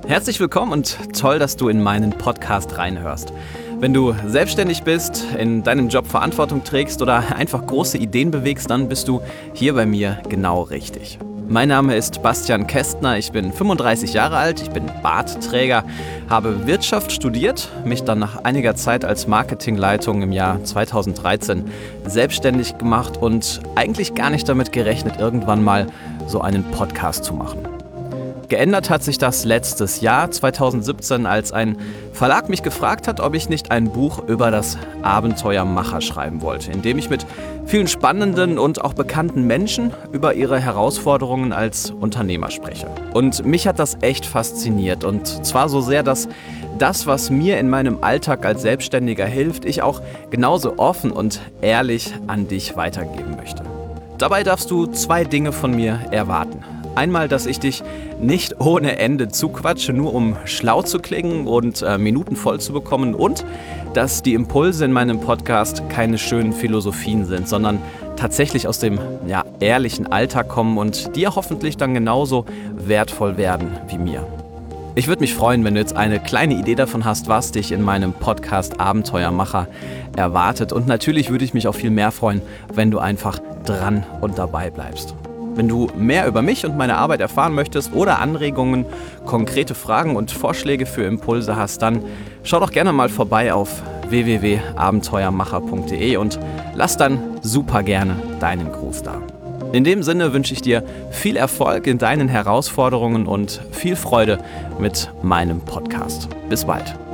Herzlich willkommen und toll, dass du in meinen Podcast reinhörst. Wenn du selbstständig bist, in deinem Job Verantwortung trägst oder einfach große Ideen bewegst, dann bist du hier bei mir genau richtig. Mein Name ist Bastian Kästner, ich bin 35 Jahre alt, ich bin Bartträger, habe Wirtschaft studiert, mich dann nach einiger Zeit als Marketingleitung im Jahr 2013 selbstständig gemacht und eigentlich gar nicht damit gerechnet, irgendwann mal so einen Podcast zu machen. Geändert hat sich das letztes Jahr, 2017, als ein Verlag mich gefragt hat, ob ich nicht ein Buch über das Abenteuer Macher schreiben wollte, in dem ich mit vielen spannenden und auch bekannten Menschen über ihre Herausforderungen als Unternehmer spreche. Und mich hat das echt fasziniert, und zwar so sehr, dass das, was mir in meinem Alltag als Selbstständiger hilft, ich auch genauso offen und ehrlich an dich weitergeben möchte. Dabei darfst du 2 Dinge von mir erwarten. Einmal, dass ich dich nicht ohne Ende zuquatsche, nur um schlau zu klingen und Minuten voll zu bekommen, und dass die Impulse in meinem Podcast keine schönen Philosophien sind, sondern tatsächlich aus dem ehrlichen Alltag kommen und dir hoffentlich dann genauso wertvoll werden wie mir. Ich würde mich freuen, wenn du jetzt eine kleine Idee davon hast, was dich in meinem Podcast Abenteuermacher erwartet, und natürlich würde ich mich auch viel mehr freuen, wenn du einfach dran und dabei bleibst. Wenn du mehr über mich und meine Arbeit erfahren möchtest oder Anregungen, konkrete Fragen und Vorschläge für Impulse hast, dann schau doch gerne mal vorbei auf www.abenteuermacher.de und lass dann super gerne deinen Gruß da. In dem Sinne wünsche ich dir viel Erfolg in deinen Herausforderungen und viel Freude mit meinem Podcast. Bis bald.